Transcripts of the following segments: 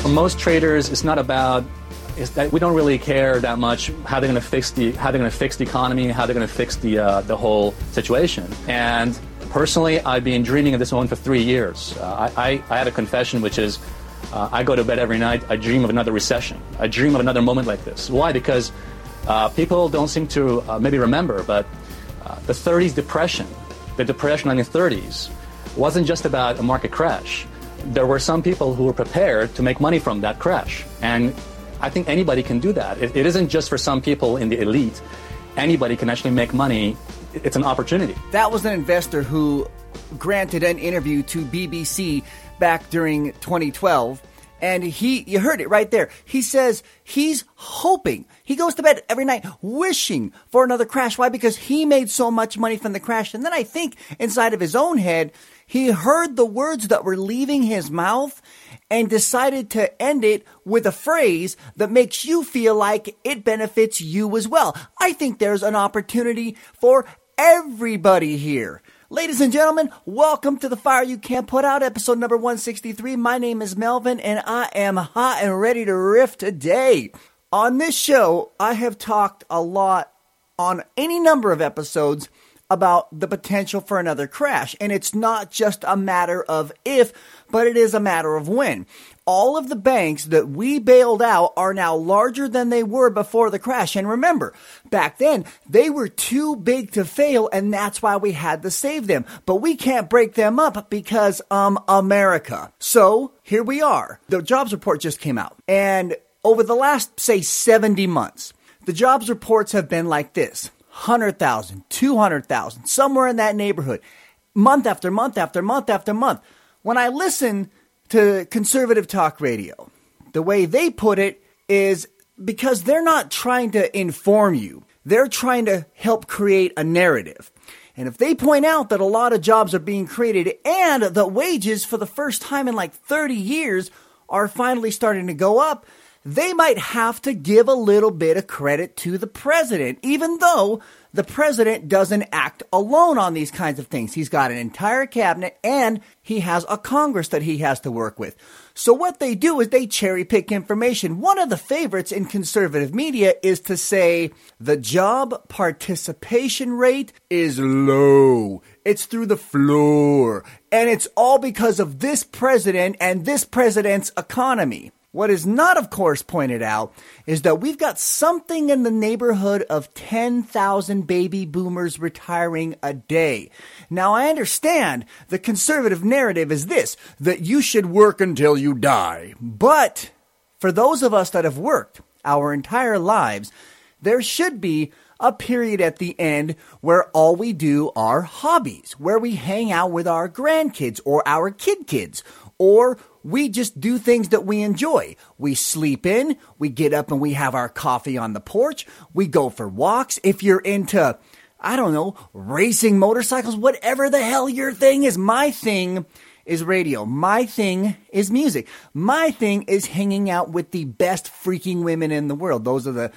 For most traders, it's not about is that we don't really care that much how they're going to fix the economy, how they're going to fix the whole situation. And personally, I've been dreaming of this moment for 3 years. I had a confession, which is I go to bed every night. I dream of another recession. I dream of another moment like this. Why? Because people don't seem to maybe remember, but the 30s depression, the depression in the 30s, wasn't just about a market crash. There were some people who were prepared to make money from that crash. And I think anybody can do that. It isn't just for some people in the elite. Anybody can actually make money. It's an opportunity. That was an investor who granted an interview to BBC back during 2012. And you heard it right there. He says he's hoping. He goes to bed every night wishing for another crash. Why? Because he made so much money from the crash. And then I think inside of his own head, he heard the words that were leaving his mouth and decided to end it with a phrase that makes you feel like it benefits you as well. I think there's an opportunity for everybody here. Ladies and gentlemen, welcome to The Fire You Can't Put Out, episode number 163. My name is Melvin, and I am hot and ready to riff today. On this show, I have talked a lot on any number of episodes about the potential for another crash. And it's not just a matter of if, but it is a matter of when. All of the banks that we bailed out are now larger than they were before the crash. And remember, back then, they were too big to fail, and that's why we had to save them. But we can't break them up because, America. So, here we are. The jobs report just came out. And over the last, say, 70 months, the jobs reports have been like this. 100,000, 200,000, somewhere in that neighborhood, month after month after month after month. When I listen to conservative talk radio, the way they put it is because they're not trying to inform you. They're trying to help create a narrative. And if they point out that a lot of jobs are being created and the wages for the first time in like 30 years are finally starting to go up, they might have to give a little bit of credit to the president, even though the president doesn't act alone on these kinds of things. He's got an entire cabinet and he has a Congress that he has to work with. So what they do is they cherry pick information. One of the favorites in conservative media is to say the job participation rate is low. It's through the floor. And it's all because of this president and this president's economy. What is not, of course, pointed out is that we've got something in the neighborhood of 10,000 baby boomers retiring a day. Now, I understand the conservative narrative is this, that you should work until you die. But for those of us that have worked our entire lives, there should be a period at the end where all we do are hobbies, where we hang out with our grandkids or our kids, or we just do things that we enjoy. We sleep in, we get up and we have our coffee on the porch, we go for walks. If you're into, I don't know, racing motorcycles, whatever the hell your thing is, my thing is radio. My thing is music. My thing is hanging out with the best freaking women in the world. Those are the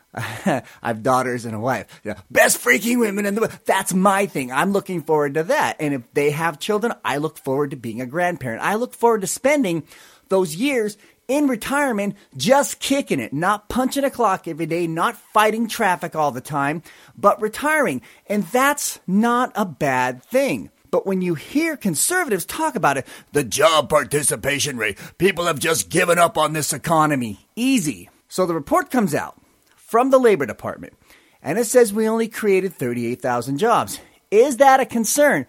I have daughters and a wife. Best freaking women in the world. That's my thing. I'm looking forward to that. And if they have children, I look forward to being a grandparent. I look forward to spending those years in retirement just kicking it, not punching a clock every day, not fighting traffic all the time, but retiring. And that's not a bad thing. But when you hear conservatives talk about it, the job participation rate, people have just given up on this economy. Easy. So the report comes out from the Labor Department, and it says we only created 38,000 jobs. Is that a concern?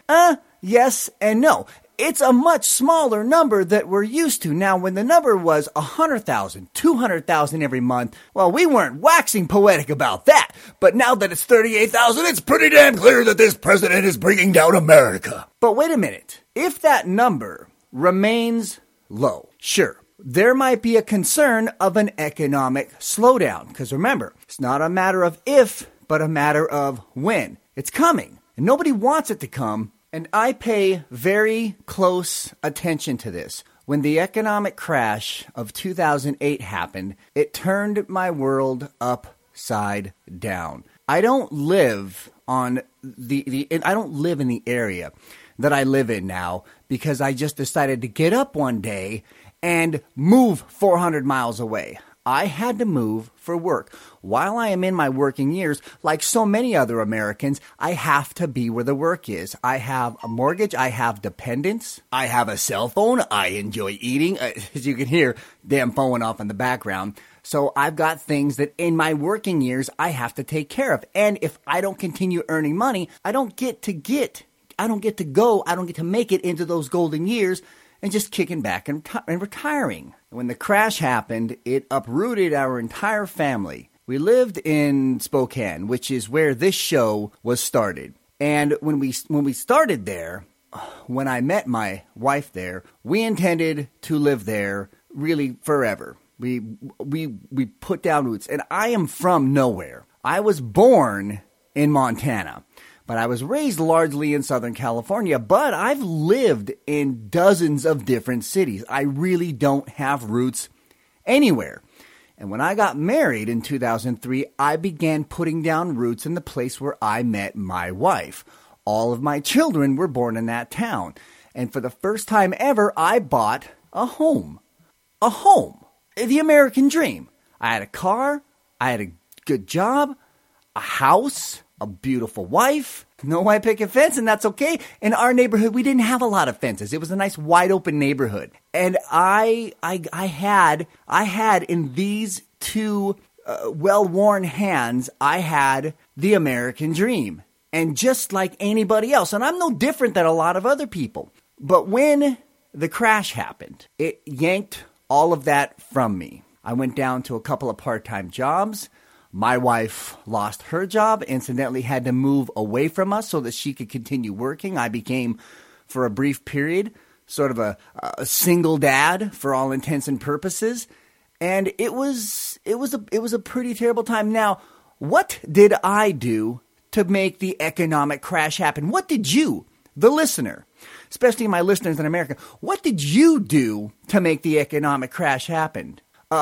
Yes and no. It's a much smaller number that we're used to. Now, when the number was 100,000, 200,000 every month, well, we weren't waxing poetic about that. But now that it's 38,000, it's pretty damn clear that this president is bringing down America. But wait a minute. If that number remains low, sure, there might be a concern of an economic slowdown. Because remember, it's not a matter of if, but a matter of when. It's coming. And nobody wants it to come. And I pay very close attention to this. When the economic crash of 2008 happened, it turned my world upside down. I don't live on I don't live in the area that I live in now because I just decided to get up one day and move 400 miles away. I had to move for work. While I am in my working years, like so many other Americans, I have to be where the work is. I have a mortgage. I have dependents. I have a cell phone. I enjoy eating. As you can hear, damn phone off in the background. So I've got things that in my working years I have to take care of. And if I don't continue earning money, I don't get to make it into those golden years and just kicking back and retiring. When the crash happened, it uprooted our entire family. We lived in Spokane, which is where this show was started. And when we started there, when I met my wife there, we intended to live there really forever. We put down roots. And I am from nowhere. I was born in Montana, but I was raised largely in Southern California, but I've lived in dozens of different cities. I really don't have roots anywhere. And when I got married in 2003, I began putting down roots in the place where I met my wife. All of my children were born in that town. And for the first time ever, I bought a home. A home. The American dream. I had a car. I had a good job. A house. A beautiful wife, no white picket fence, and that's okay. In our neighborhood, we didn't have a lot of fences. It was a nice, wide open neighborhood. And I had in these two well-worn hands, I had the American dream. And just like anybody else, and I'm no different than a lot of other people. But when the crash happened, it yanked all of that from me. I went down to a couple of part-time jobs. My wife lost her job, incidentally had to move away from us so that she could continue working. I became, for a brief period, sort of a single dad for all intents and purposes. And it was a pretty terrible time. Now, what did I do to make the economic crash happen? What did you, the listener, especially my listeners in America, what did you do to make the economic crash happen?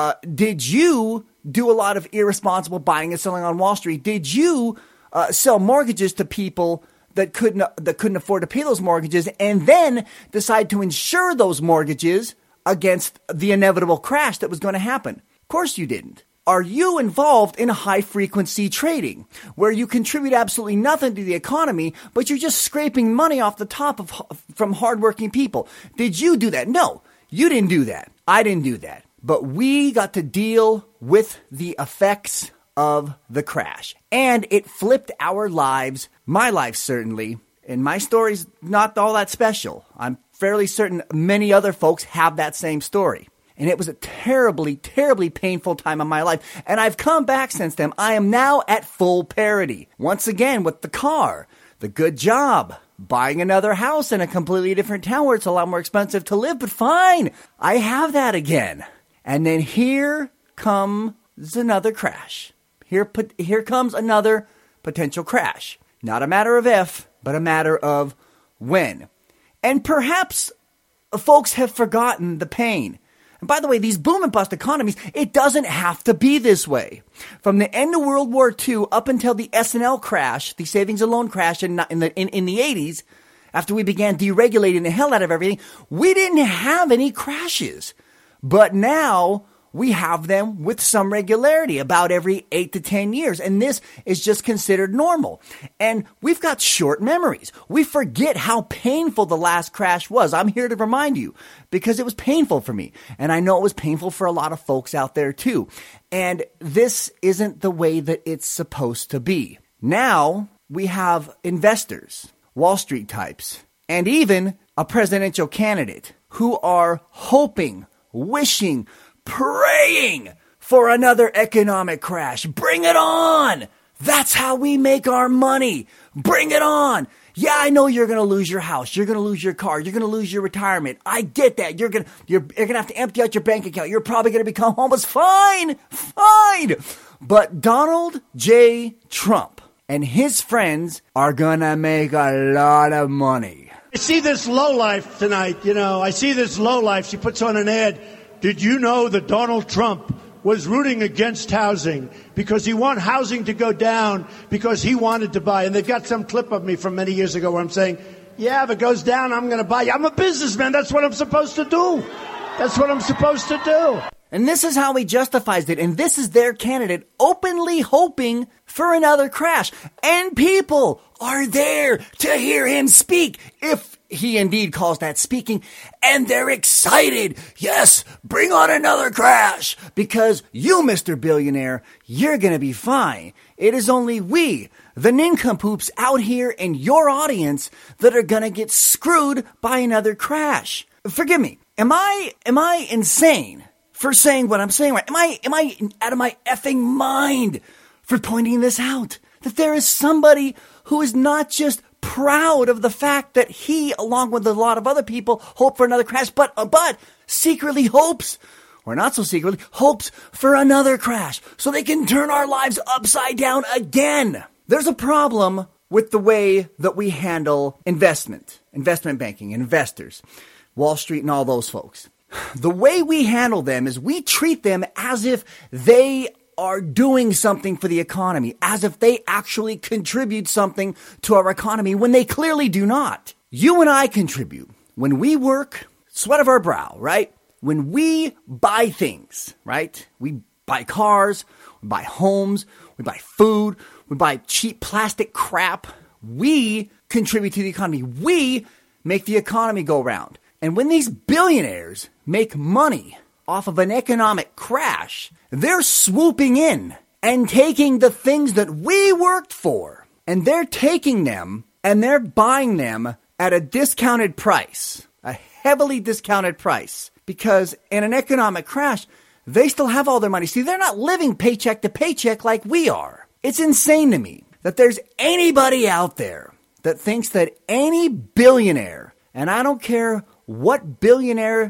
Did you do a lot of irresponsible buying and selling on Wall Street? Did you sell mortgages to people that couldn't afford to pay those mortgages and then decide to insure those mortgages against the inevitable crash that was going to happen? Of course you didn't. Are you involved in high-frequency trading, where you contribute absolutely nothing to the economy, but you're just scraping money off the top from hardworking people? Did you do that? No, you didn't do that. I didn't do that. But we got to deal with the effects of the crash. And it flipped our lives, my life certainly, and my story's not all that special. I'm fairly certain many other folks have that same story. And it was a terribly, terribly painful time of my life. And I've come back since then. I am now at full parity. Once again with the car, the good job, buying another house in a completely different town where it's a lot more expensive to live. But fine, I have that again. And then here comes another crash. Here comes another potential crash. Not a matter of if, but a matter of when. And perhaps folks have forgotten the pain. And by the way, these boom and bust economies, it doesn't have to be this way. From the end of World War II up until the S&L crash, the savings and loan crash in the 80s, after we began deregulating the hell out of everything, we didn't have any crashes. But now we have them with some regularity, about every 8 to 10 years. And this is just considered normal. And we've got short memories. We forget how painful the last crash was. I'm here to remind you because it was painful for me. And I know it was painful for a lot of folks out there too. And this isn't the way that it's supposed to be. Now we have investors, Wall Street types, and even a presidential candidate who are hoping, wishing, praying for another economic crash. Bring it on! That's how we make our money. Bring it on! Yeah, I know you're going to lose your house. You're going to lose your car. You're going to lose your retirement. I get that. You're going to have to empty out your bank account. You're probably going to become homeless. Fine! But Donald J. Trump and his friends are going to make a lot of money. I see this lowlife tonight, I see this lowlife. She puts on an ad. Did you know that Donald Trump was rooting against housing because he wanted housing to go down because he wanted to buy? And they've got some clip of me from many years ago where I'm saying, yeah, if it goes down, I'm going to buy. I'm a businessman. That's what I'm supposed to do. That's what I'm supposed to do. And this is how he justifies it. And this is their candidate openly hoping for another crash. And people are there to hear him speak, if he indeed calls that speaking. And they're excited. Yes, bring on another crash. Because you, Mr. Billionaire, you're going to be fine. It is only we, the nincompoops out here in your audience, that are going to get screwed by another crash. Forgive me. Am I insane for saying what I'm saying right? Am I out of my effing mind for pointing this out? That there is somebody who is not just proud of the fact that he, along with a lot of other people, hope for another crash, but secretly hopes, or not so secretly, hopes for another crash so they can turn our lives upside down again. There's a problem with the way that we handle investment banking, investors, Wall Street and all those folks. The way we handle them is we treat them as if they are doing something for the economy, as if they actually contribute something to our economy when they clearly do not. You and I contribute. When we work, sweat of our brow, right? When we buy things, right? We buy cars, we buy homes, we buy food, we buy cheap plastic crap. We contribute to the economy. We make the economy go round. And when these billionaires make money off of an economic crash, they're swooping in and taking the things that we worked for, and they're taking them and they're buying them at a discounted price, a heavily discounted price, because in an economic crash, they still have all their money. See, they're not living paycheck to paycheck like we are. It's insane to me that there's anybody out there that thinks that any billionaire, and I don't care what billionaire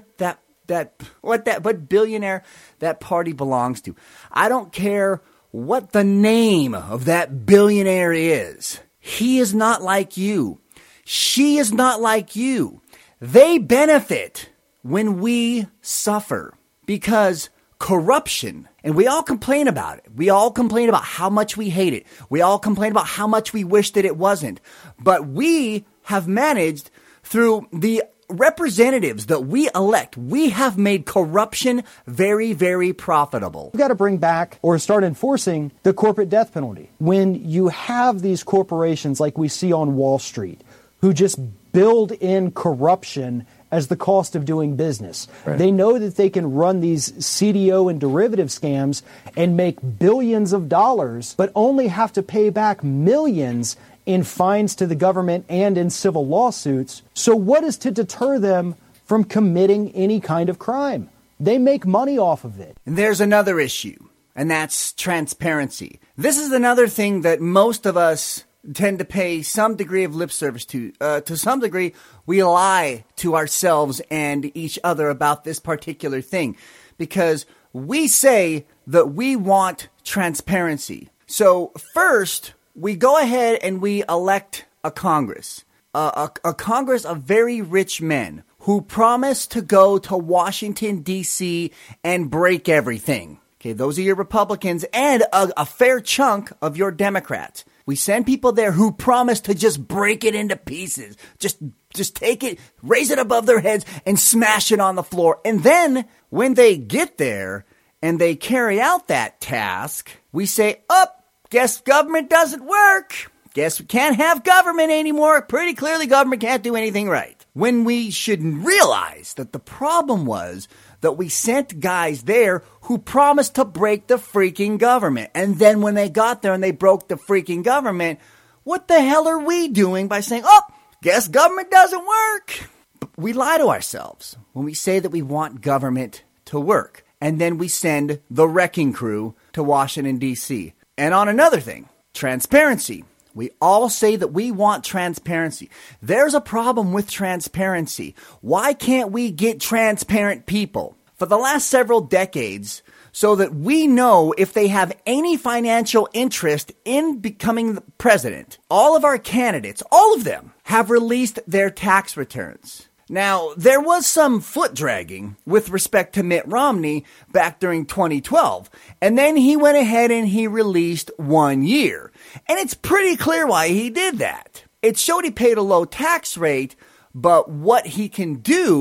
what billionaire that party belongs to. I don't care what the name of that billionaire is. He is not like you. She is not like you. They benefit when we suffer because corruption, and we all complain about it. We all complain about how much we hate it. We all complain about how much we wish that it wasn't. But we have managed through the representatives that we elect, we have made corruption very, very profitable. We've got to bring back or start enforcing the corporate death penalty. When you have these corporations like we see on Wall Street who just build in corruption as the cost of doing business. Right. They know that they can run these CDO and derivative scams and make billions of dollars, but only have to pay back millions in fines to the government and in civil lawsuits. So what is to deter them from committing any kind of crime? They make money off of it. And there's another issue, and that's transparency. This is another thing that most of us tend to pay some degree of lip service to. To some degree, we lie to ourselves and each other about this particular thing because we say that we want transparency. So first, we go ahead and we elect a Congress, a Congress of very rich men who promise to go to Washington, D.C. and break everything. Okay, those are your Republicans and a fair chunk of your Democrats. We send people there who promise to just break it into pieces. Just take it, raise it above their heads and smash it on the floor. And then when they get there and they carry out that task, we say, guess government doesn't work. Guess we can't have government anymore. Pretty clearly government can't do anything right. When we should realize that the problem was that we sent guys there who promised to break the freaking government. And then when they got there and they broke the freaking government, what the hell are we doing by saying, guess government doesn't work? We lie to ourselves when we say that we want government to work. And then we send the wrecking crew to Washington, D.C. And on another thing, transparency. We all say that we want transparency. There's a problem with transparency. Why can't we get transparent people for the last several decades so that we know if they have any financial interest in becoming the president? All of our candidates, all of them, have released their tax returns. Now, there was some foot dragging with respect to Mitt Romney back during 2012. And then he went ahead and he released 1 year. And it's pretty clear why he did that. It showed he paid a low tax rate, but what he can do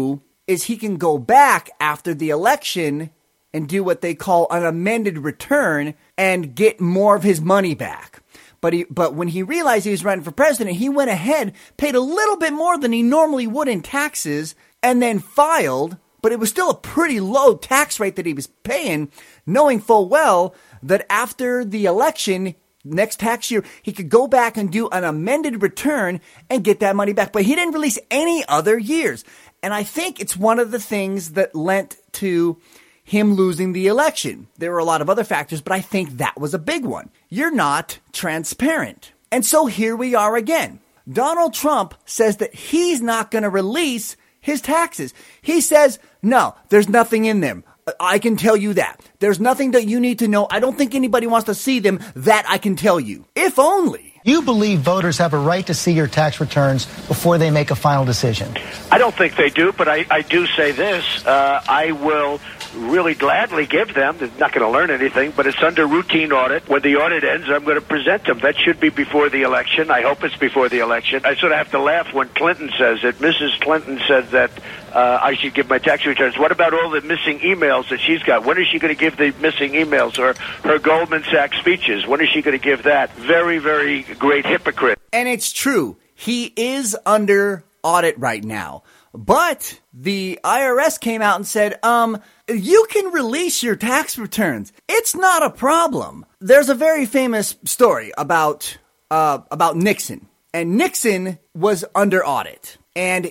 is he can go back after the election and do what they call an amended return and get more of his money back. But when he realized he was running for president, he went ahead, paid a little bit more than he normally would in taxes, and then filed. But it was still a pretty low tax rate that he was paying, knowing full well that after the election, next tax year, he could go back and do an amended return and get that money back. But he didn't release any other years. And I think it's one of the things that lent to him losing the election. There were a lot of other factors, but I think that was a big one. You're not transparent. And so here we are again. Donald Trump says that he's not going to release his taxes. He says, no, there's nothing in them. I can tell you that. There's nothing that you need to know. I don't think anybody wants to see them. That I can tell you. If only. You believe voters have a right to see your tax returns before they make a final decision? I don't think they do, but I do say this. I will really gladly give them. They're not going to learn anything, but it's under routine audit. When the audit ends, I'm going to present them. That should be before the election. I hope it's before the election. I sort of have to laugh when Clinton says it. Mrs. Clinton said that I should give my tax returns. What about all the missing emails that she's got? When is she going to give the missing emails or her Goldman Sachs speeches? When is she going to give that? Very, very great hypocrite. And it's true. He is under audit right now. But the IRS came out and said, you can release your tax returns. It's not a problem. There's a very famous story about Nixon. And Nixon was under audit. And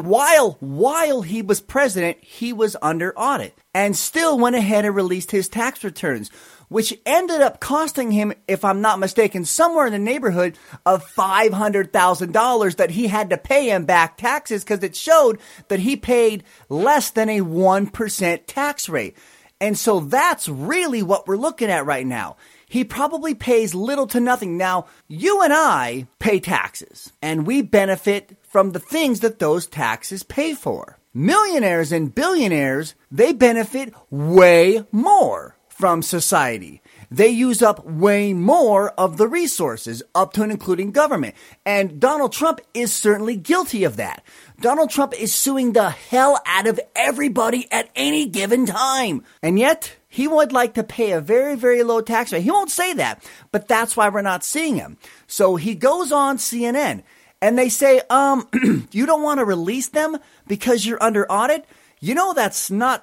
while he was president, he was under audit and still went ahead and released his tax returns, which ended up costing him, if I'm not mistaken, somewhere in the neighborhood of $500,000 that he had to pay him back taxes because it showed that he paid less than a 1% tax rate. And so that's really what we're looking at right now. He probably pays little to nothing. Now, you and I pay taxes, and we benefit from the things that those taxes pay for. Millionaires and billionaires, they benefit way more from society. They use up way more of the resources, up to and including government. And Donald Trump is certainly guilty of that. Donald Trump is suing the hell out of everybody at any given time. And yet, he would like to pay a very, very low tax rate. He won't say that, but that's why we're not seeing him. So he goes on CNN and they say, you don't want to release them because you're under audit? You know, that's not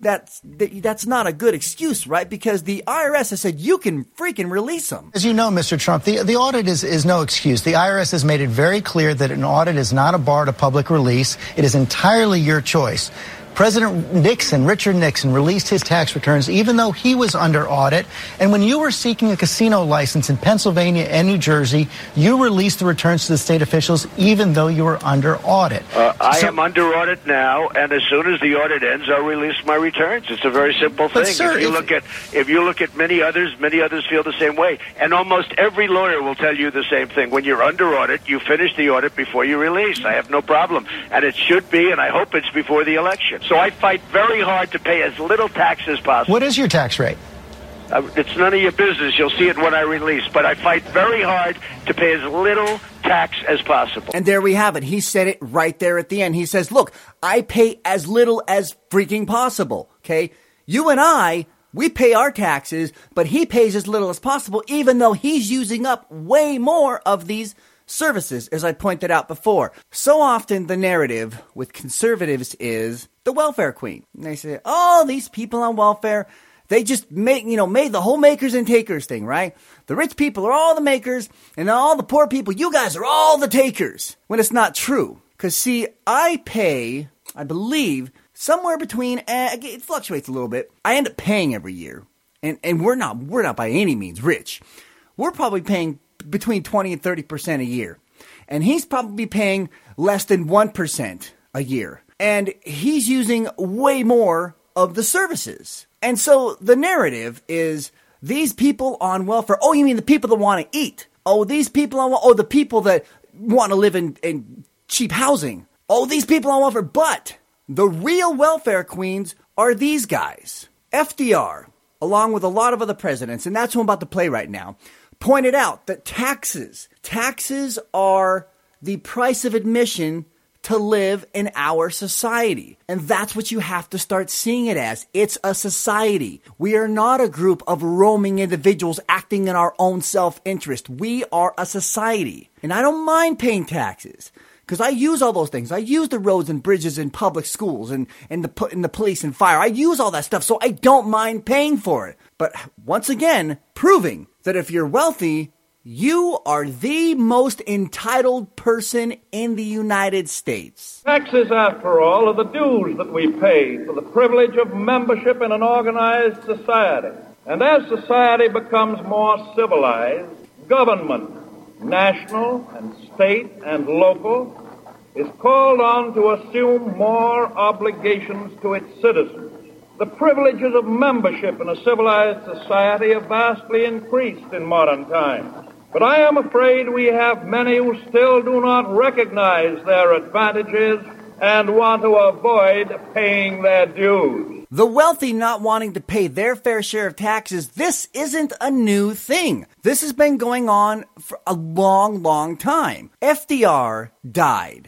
a good excuse, right? Because the IRS has said you can freaking release them. As you know, Mr. Trump, the audit is no excuse. The IRS has made it very clear that an audit is not a bar to public release. It is entirely your choice. President Nixon, Richard Nixon, released his tax returns even though he was under audit. And when you were seeking a casino license in Pennsylvania and New Jersey, you released the returns to the state officials even though you were under audit. I am under audit now, and as soon as the audit ends, I'll release my returns. It's a very simple thing. Sir, if you look at many others feel the same way. And almost every lawyer will tell you the same thing. When you're under audit, you finish the audit before you release. I have no problem. And it should be, and I hope it's before the election. So I fight very hard to pay as little tax as possible. What is your tax rate? It's none of your business. You'll see it when I release. But I fight very hard to pay as little tax as possible. And there we have it. He said it right there at the end. He says, look, I pay as little as freaking possible. Okay? You and I, we pay our taxes, but he pays as little as possible, even though he's using up way more of these services, as I pointed out before. So often the narrative with conservatives is the welfare queen. And they say, oh, these people on welfare, they just made the whole makers and takers thing, right? The rich people are all the makers, and all the poor people, you guys are all the takers. When it's not true. Because, see, I pay, I believe, somewhere between, it fluctuates a little bit. I end up paying every year. And we're not by any means rich. We're probably paying between 20 and 30% a year. And he's probably paying less than 1% a year. And he's using way more of the services. And so the narrative is these people on welfare. Oh, you mean the people that want to eat? Oh, these people the people that want to live in cheap housing. Oh, these people on welfare. But the real welfare queens are these guys. FDR, along with a lot of other presidents, and that's who I'm about to play right now, pointed out that taxes are the price of admission to live in our society. And that's what you have to start seeing it as. It's a society. We are not a group of roaming individuals acting in our own self-interest. We are a society. And I don't mind paying taxes, because I use all those things. I use the roads and bridges and public schools and the police and fire. I use all that stuff, so I don't mind paying for it. But once again, proving that if you're wealthy, you are the most entitled person in the United States. Taxes, after all, are the dues that we pay for the privilege of membership in an organized society. And as society becomes more civilized, government, national and state and local, is called on to assume more obligations to its citizens. The privileges of membership in a civilized society have vastly increased in modern times. But I am afraid we have many who still do not recognize their advantages and want to avoid paying their dues. The wealthy not wanting to pay their fair share of taxes, this isn't a new thing. This has been going on for a long, long time. FDR died,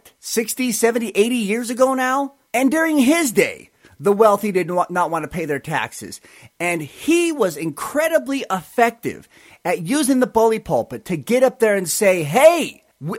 60, 70, 80 years ago now? And during his day, the wealthy did not want to pay their taxes. And he was incredibly effective at using the bully pulpit to get up there and say, hey,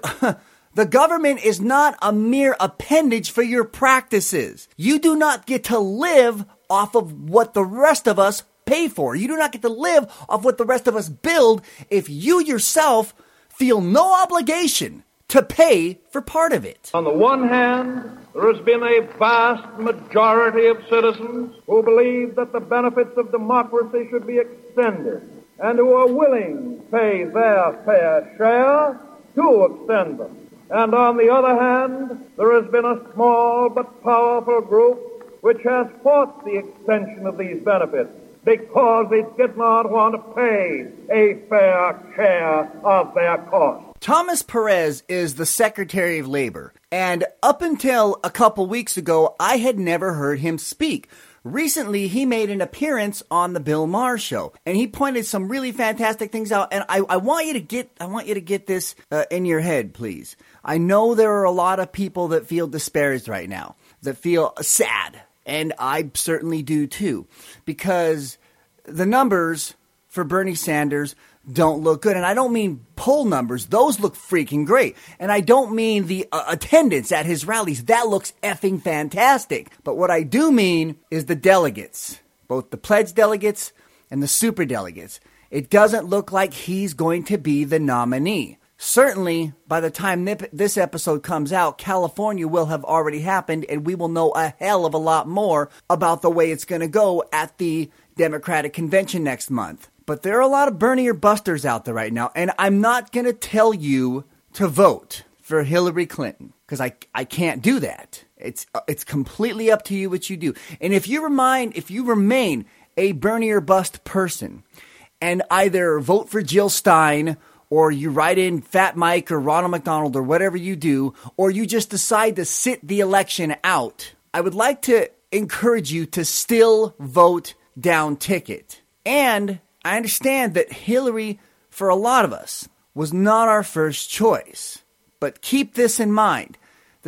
the government is not a mere appendage for your practices. You do not get to live off of what the rest of us pay for. You do not get to live off what the rest of us build if you yourself feel no obligation to pay for part of it. On the one hand, there has been a vast majority of citizens who believe that the benefits of democracy should be extended and who are willing to pay their fair share to extend them. And on the other hand, there has been a small but powerful group which has fought the extension of these benefits because it did not want to pay a fair share of their cost. Thomas Perez is the Secretary of Labor, and up until a couple weeks ago, I had never heard him speak. Recently, he made an appearance on the Bill Maher Show, and he pointed some really fantastic things out. And I want you to get this in your head, please. I know there are a lot of people that feel disparaged right now, that feel sad, and I certainly do too, because the numbers for Bernie Sanders don't look good. And I don't mean poll numbers. Those look freaking great. And I don't mean the attendance at his rallies. That looks effing fantastic. But what I do mean is the delegates, both the pledge delegates and the super delegates. It doesn't look like he's going to be the nominee. Certainly, by the time this episode comes out, California will have already happened, and we will know a hell of a lot more about the way it's going to go at the Democratic convention next month. But there are a lot of Bernie or busters out there right now, and I'm not going to tell you to vote for Hillary Clinton, because I can't do that. It's completely up to you what you do. And if you remain a Bernie or bust person, and either vote for Jill Stein, or you write in Fat Mike or Ronald McDonald or whatever you do, or you just decide to sit the election out, I would like to encourage you to still vote down ticket. And I understand that Hillary, for a lot of us, was not our first choice. But keep this in mind.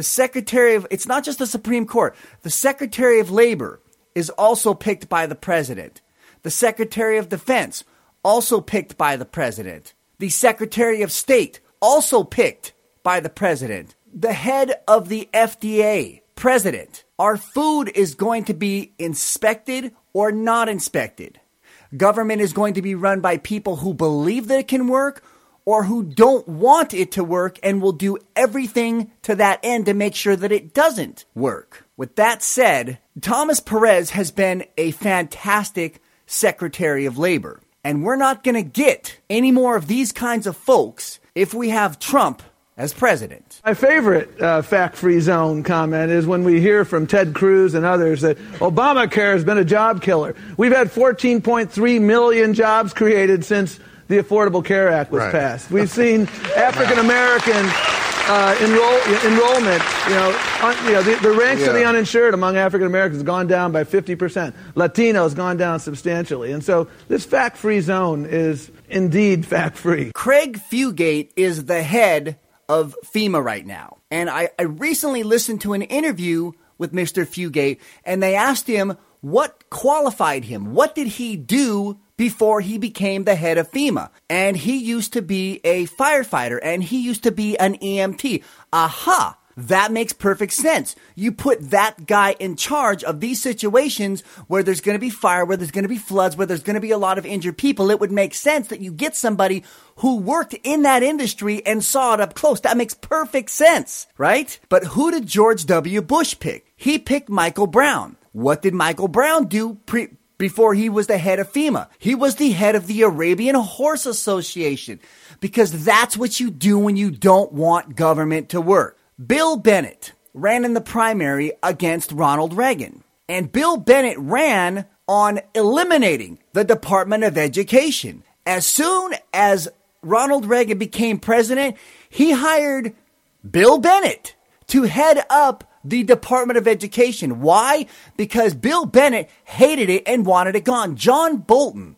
It's not just the Supreme Court. The Secretary of Labor is also picked by the president. The Secretary of Defense, also picked by the president. The Secretary of State, also picked by the president. The head of the FDA, president. Our food is going to be inspected or not inspected. Government is going to be run by people who believe that it can work or who don't want it to work and will do everything to that end to make sure that it doesn't work. With that said, Thomas Perez has been a fantastic Secretary of Labor. And we're not going to get any more of these kinds of folks if we have Trump as president. My favorite fact-free zone comment is when we hear from Ted Cruz and others that Obamacare has been a job killer. We've had 14.3 million jobs created since the Affordable Care Act was passed. We've seen African-American enrollment, the ranks of the uninsured among African Americans has gone down by 50%. Latino has gone down substantially. And so this fact-free zone is indeed fact-free. Craig Fugate is the head of FEMA right now. And I recently listened to an interview with Mr. Fugate, and they asked him what qualified him. What did he do before he became the head of FEMA? And he used to be a firefighter, and he used to be an EMT. Aha! That makes perfect sense. You put that guy in charge of these situations where there's going to be fire, where there's going to be floods, where there's going to be a lot of injured people. It would make sense that you get somebody who worked in that industry and saw it up close. That makes perfect sense, right? But who did George W. Bush pick? He picked Michael Brown. What did Michael Brown do before he was the head of FEMA? He was the head of the Arabian Horse Association, because that's what you do when you don't want government to work. Bill Bennett ran in the primary against Ronald Reagan. And Bill Bennett ran on eliminating the Department of Education. As soon as Ronald Reagan became president, he hired Bill Bennett to head up the Department of Education. Why? Because Bill Bennett hated it and wanted it gone. John Bolton,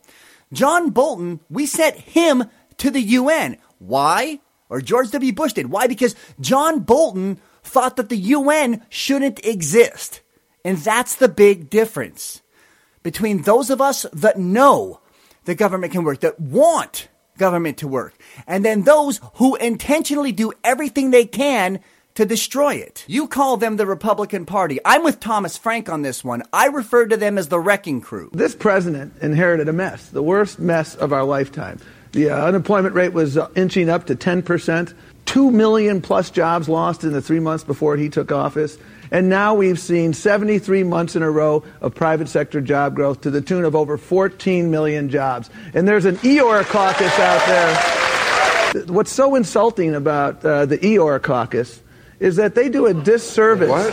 we sent him to the UN. Why? Or George W. Bush did. Why? Because John Bolton thought that the UN shouldn't exist. And that's the big difference between those of us that know the government can work, that want government to work, and then those who intentionally do everything they can to destroy it. You call them the Republican Party. I'm with Thomas Frank on this one. I refer to them as the wrecking crew. This president inherited a mess, the worst mess of our lifetime. The unemployment rate was inching up to 10%. 2 million plus jobs lost in the 3 months before he took office. And now we've seen 73 months in a row of private sector job growth to the tune of over 14 million jobs. And there's an Eeyore caucus out there. What's so insulting about the Eeyore caucus is that they do a disservice. What?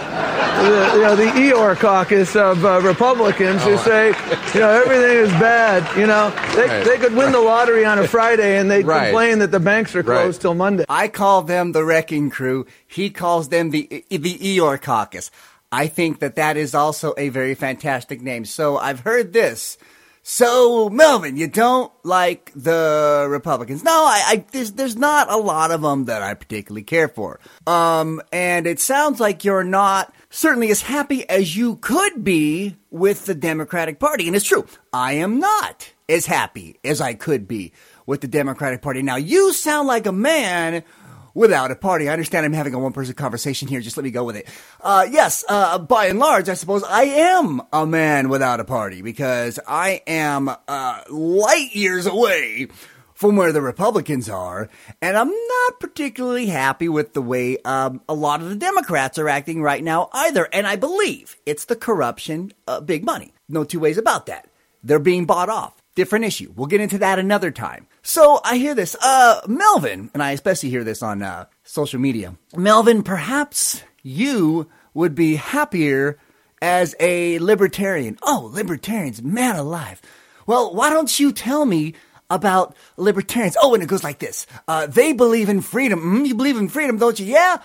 The Eeyore caucus of Republicans who say, everything is bad. They could win the lottery on a Friday and they complain that the banks are closed till Monday. I call them the wrecking crew. He calls them the Eeyore caucus. I think that is also a very fantastic name. So I've heard this. So, Melvin, you don't like the Republicans? No, there's not a lot of them that I particularly care for. And it sounds like you're not certainly as happy as you could be with the Democratic Party. And it's true. I am not as happy as I could be with the Democratic Party. Now, you sound like a man without a party. I understand I'm having a one-person conversation here. Just let me go with it. Yes, by and large, I suppose I am a man without a party, because I am light years away from where the Republicans are, and I'm not particularly happy with the way a lot of the Democrats are acting right now either. And I believe it's the corruption, big money. No two ways about that. They're being bought off. Different issue. We'll get into that another time. So I hear this, Melvin, and I especially hear this on social media. Melvin, perhaps you would be happier as a libertarian. Oh, libertarians, man alive. Well, why don't you tell me about libertarians? Oh, and it goes like this. They believe in freedom. You believe in freedom, don't you? Yeah,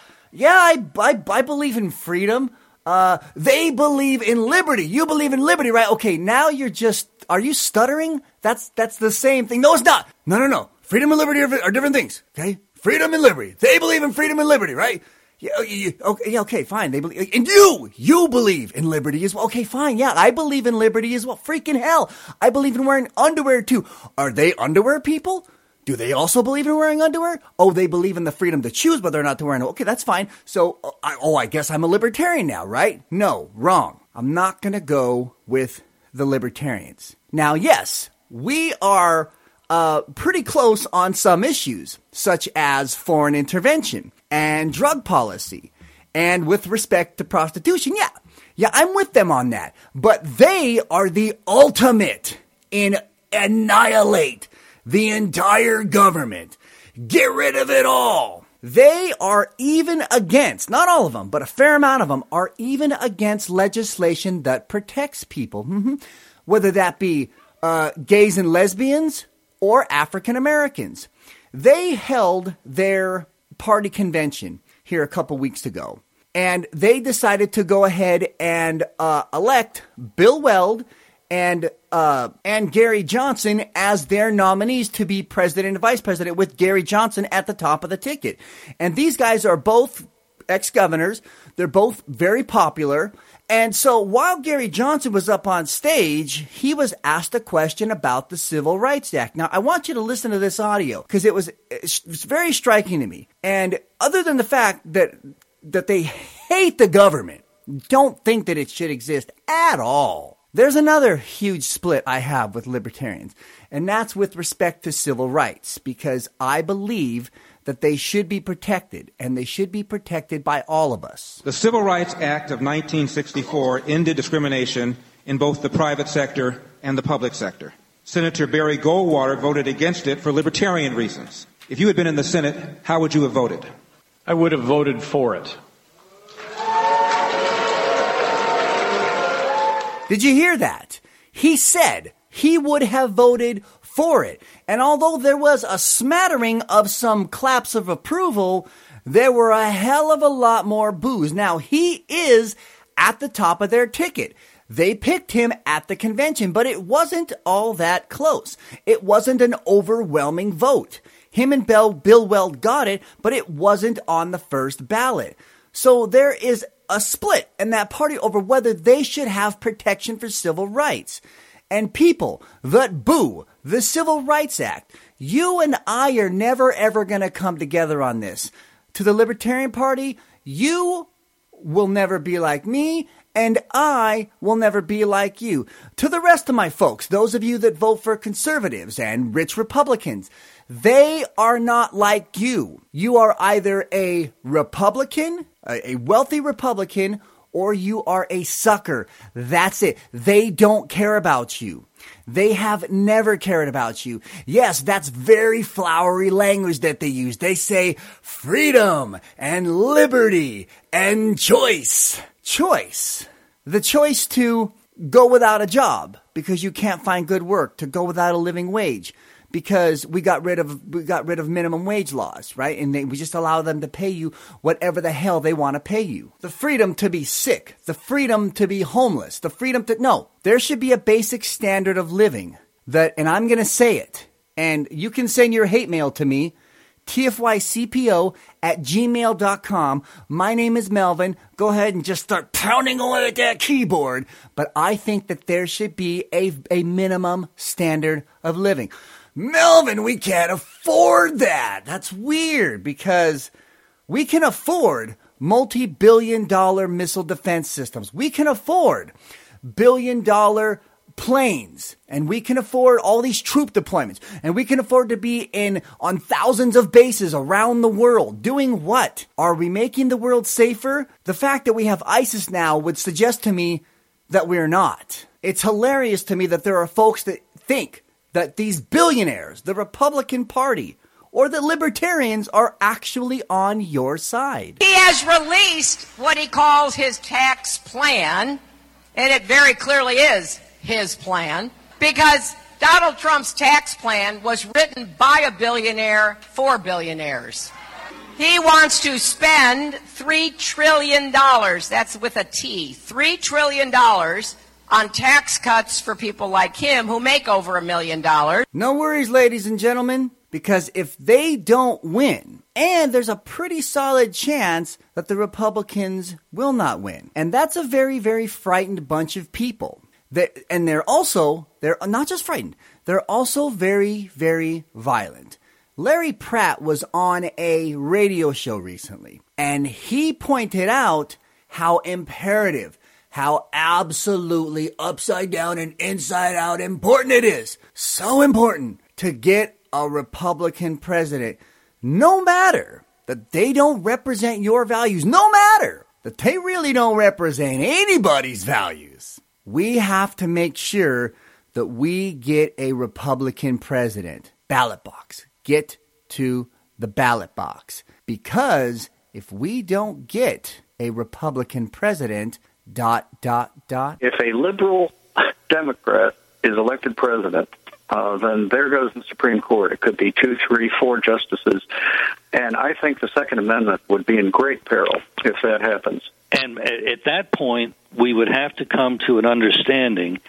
I believe in freedom. They believe in liberty. You believe in liberty, right? Okay, now are you stuttering? That's the same thing. No, it's not. No. Freedom and liberty are different things, okay? Freedom and liberty. They believe in freedom and liberty, right? Okay, fine. They believe, and you believe in liberty as well. Okay, fine. Yeah, I believe in liberty as well. Freaking hell. I believe in wearing underwear too. Are they underwear people? Do they also believe in wearing underwear? Oh, they believe in the freedom to choose whether or not to wear it. Okay, that's fine. So, I guess I'm a libertarian now, right? No, wrong. I'm not going to go with the libertarians. Now, yes, we are pretty close on some issues, such as foreign intervention and drug policy, and with respect to prostitution. Yeah, I'm with them on that. But they are the ultimate in annihilate the entire government. Get rid of it all. They are even against, not all of them, but a fair amount of them are even against legislation that protects people. Whether that be gays and lesbians or African Americans. They held their party convention here a couple weeks ago, and they decided to go ahead and elect Bill Weld and Gary Johnson as their nominees to be president and vice president, with Gary Johnson at the top of the ticket. And these guys are both ex-governors. They're both very popular. And so while Gary Johnson was up on stage, he was asked a question about the Civil Rights Act. Now, I want you to listen to this audio because it's very striking to me. And other than the fact that they hate the government, don't think that it should exist at all, there's another huge split I have with libertarians, and that's with respect to civil rights, because I believe that they should be protected, and they should be protected by all of us. The Civil Rights Act of 1964 ended discrimination in both the private sector and the public sector. Senator Barry Goldwater voted against it for libertarian reasons. If you had been in the Senate, how would you have voted? I would have voted for it. Did you hear that? He said he would have voted for it. And although there was a smattering of some claps of approval, there were a hell of a lot more boos. Now, he is at the top of their ticket. They picked him at the convention, but it wasn't all that close. It wasn't an overwhelming vote. Him and Bill Weld got it, but it wasn't on the first ballot. So there is a split in that party over whether they should have protection for civil rights. And people that boo the Civil Rights Act, you and I are never ever going to come together on this. To the Libertarian Party, you will never be like me, and I will never be like you. To the rest of my folks, those of you that vote for conservatives and rich Republicans, they are not like you. You are either a Republican, a wealthy Republican, or you are a sucker. That's it. They don't care about you. They have never cared about you. Yes, that's very flowery language that they use. They say freedom and liberty and choice. Choice. The choice to go without a job because you can't find good work, to go without a living wage because we got rid of minimum wage laws, right? And we just allow them to pay you whatever the hell they want to pay you. The freedom to be sick, the freedom to be homeless, the freedom to, no, there should be a basic standard of living that, and I'm going to say it, and you can send your hate mail to me, tfycpo@gmail.com. My name is Melvin. Go ahead and just start pounding away at that keyboard. But I think that there should be a minimum standard of living. Melvin, we can't afford that. That's weird because we can afford multi-billion-dollar missile defense systems. We can afford billion-dollar planes, and we can afford all these troop deployments, and we can afford to be on thousands of bases around the world. Doing what? Are we making the world safer? The fact that we have ISIS now would suggest to me that we're not. It's hilarious to me that there are folks that think that these billionaires, the Republican Party, or the libertarians are actually on your side. He has released what he calls his tax plan, and it very clearly is his plan, because Donald Trump's tax plan was written by a billionaire for billionaires. He wants to spend $3 trillion, that's with a T, $3 trillion on tax cuts for people like him who make over $1 million. No worries, ladies and gentlemen, because if they don't win, and there's a pretty solid chance that the Republicans will not win, and that's a very, very frightened bunch of people. And they're not just frightened, they're also very, very violent. Larry Pratt was on a radio show recently, and he pointed out how imperative, how absolutely upside down and inside out important it is. So important to get a Republican president, no matter that they don't represent your values, no matter that they really don't represent anybody's values. We have to make sure that we get a Republican president. Ballot box. Get to the ballot box. Because if we don't get a Republican president, ... If a liberal Democrat is elected president, then there goes the Supreme Court. It could be 2, 3, 4 justices. And I think the Second Amendment would be in great peril if that happens. And at that point, we would have to come to an understanding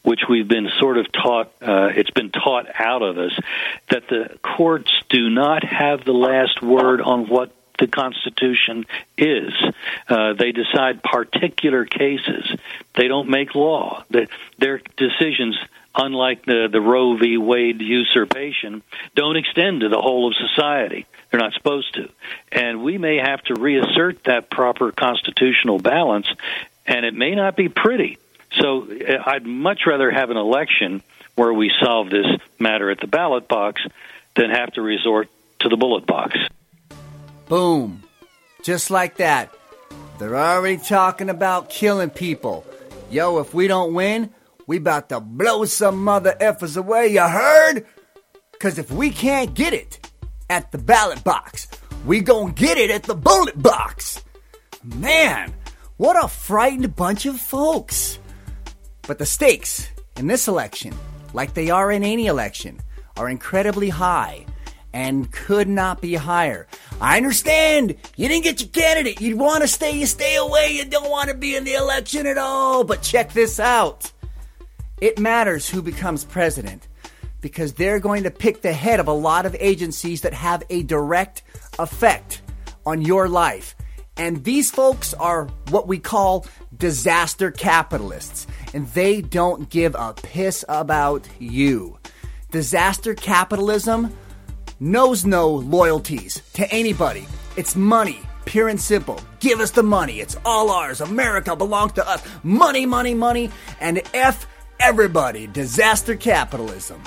which we've been sort of taught, it's been taught out of us, that the courts do not have the last word on what the Constitution is. They decide particular cases. They don't make law. Their decisions, unlike the Roe v. Wade usurpation, don't extend to the whole of society. They're not supposed to. And we may have to reassert that proper constitutional balance, and it may not be pretty. So I'd much rather have an election where we solve this matter at the ballot box than have to resort to the bullet box. Boom. Just like that. They're already talking about killing people. Yo, if we don't win, we about to blow some mother effers away, you heard? Because if we can't get it at the ballot box, we gonna get it at the bullet box. Man, what a frightened bunch of folks. But the stakes in this election, like they are in any election, are incredibly high and could not be higher. I understand you didn't get your candidate. You want to stay, you stay away. You don't want to be in the election at all. But check this out. It matters who becomes president because they're going to pick the head of a lot of agencies that have a direct effect on your life. And these folks are what we call disaster capitalists, and they don't give a piss about you. Disaster capitalism knows no loyalties to anybody. It's money, pure and simple. Give us the money. It's all ours. America belongs to us. Money, money, money, and F everybody. Disaster capitalism.